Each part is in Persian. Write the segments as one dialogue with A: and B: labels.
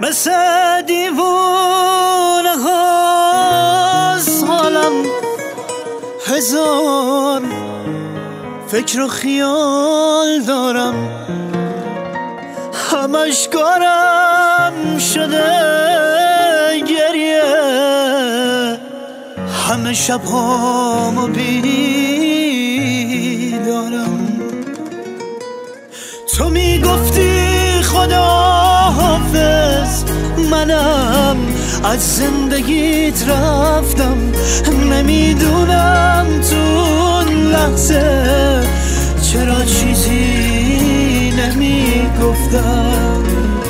A: مثل دیوونه هاست حالم، هزار فکر و خیال دارم، همش کارم شده گریه، همه شب هامو بیدارم. تو میگفتی خدا حافظ، منم از زندگیت رفتم، نمیدونم تو اون لحظه چرا چیزی نمیگفتم.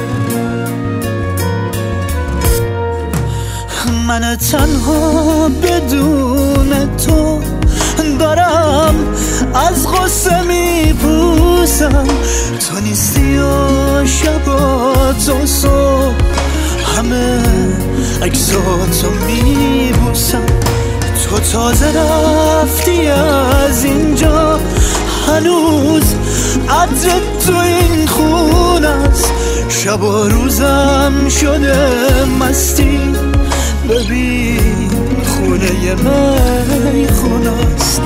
A: من تنها بدون تو دارم از غصه میپوسم، تو نیستی و شبات و صبح همه عکساتو میبوسم. تو تازه رفتی از اینجا، هنوز عطر تو این خونه است، شب و روزم شده مستی، ببین خونه من خونه است.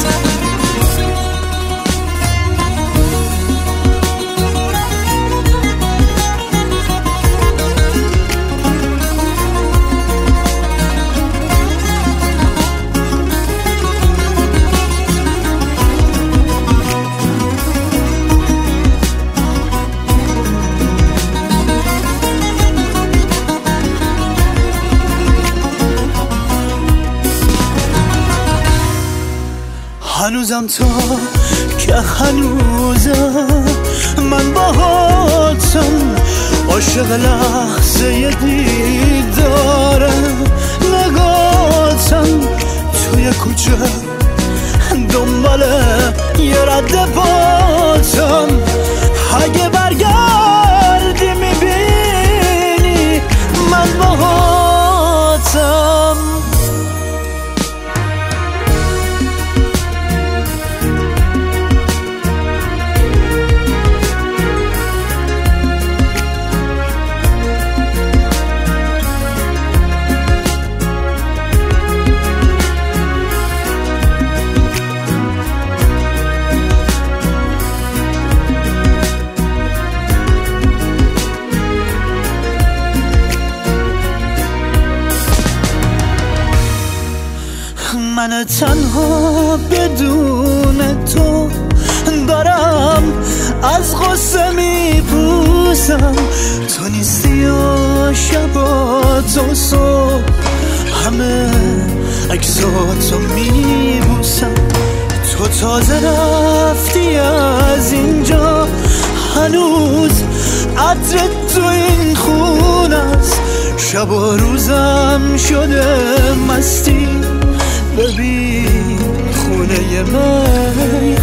A: هنوزم تا که هنوزم من باهاتم، عاشق لحظه دیدارم، نگاتم توی کوچه دنبال یه رد باتم، اگه برگردی میبینی من باهاتم. من تنها بدون تو دارم از غصه میپوسم، تو نیستی و شبات و صبح همه عکساتو میبوسم. تو تازه رفتی از اینجا، هنوز عطر تو این خونه است، شب و روزم شده مستی، ببین خونه من